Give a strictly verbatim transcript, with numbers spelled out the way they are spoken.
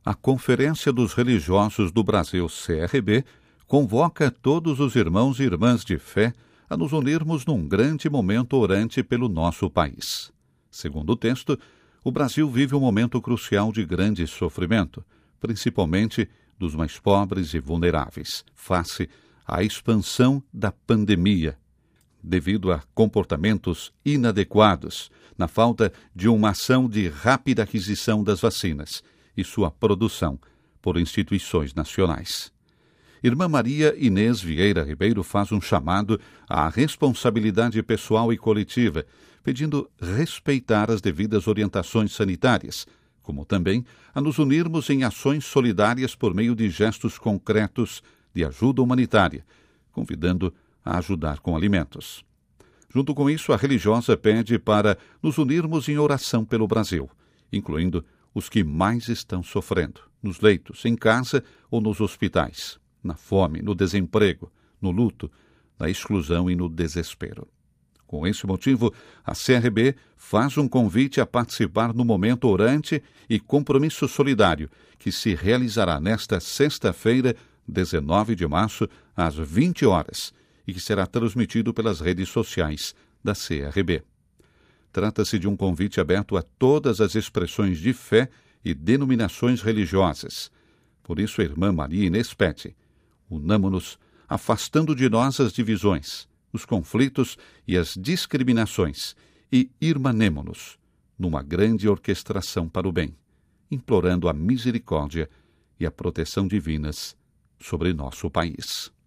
A Conferência dos Religiosos do Brasil, C R B, convoca todos os irmãos e irmãs de fé a nos unirmos num grande momento orante pelo nosso país. Segundo o texto, o Brasil vive um momento crucial de grande sofrimento, principalmente dos mais pobres e vulneráveis, face à expansão da pandemia, devido a comportamentos inadequados, na falta de uma ação de rápida aquisição das vacinas e sua produção por instituições nacionais. Irmã Maria Inês Vieira Ribeiro faz um chamado à responsabilidade pessoal e coletiva, pedindo respeitar as devidas orientações sanitárias, como também a nos unirmos em ações solidárias por meio de gestos concretos de ajuda humanitária, convidando a ajudar com alimentos. Junto com isso, a religiosa pede para nos unirmos em oração pelo Brasil, incluindo os que mais estão sofrendo, nos leitos, em casa ou nos hospitais, na fome, no desemprego, no luto, na exclusão e no desespero. Com esse motivo, a C R B faz um convite a participar no momento orante e compromisso solidário, que se realizará nesta sexta-feira, dezenove de março, às vinte horas, e que será transmitido pelas redes sociais da C R B. Trata-se de um convite aberto a todas as expressões de fé e denominações religiosas. Por isso, a irmã Maria Inês pede: unamo-nos, afastando de nós as divisões, os conflitos e as discriminações, e irmanemo-nos numa grande orquestração para o bem, implorando a misericórdia e a proteção divinas sobre nosso país.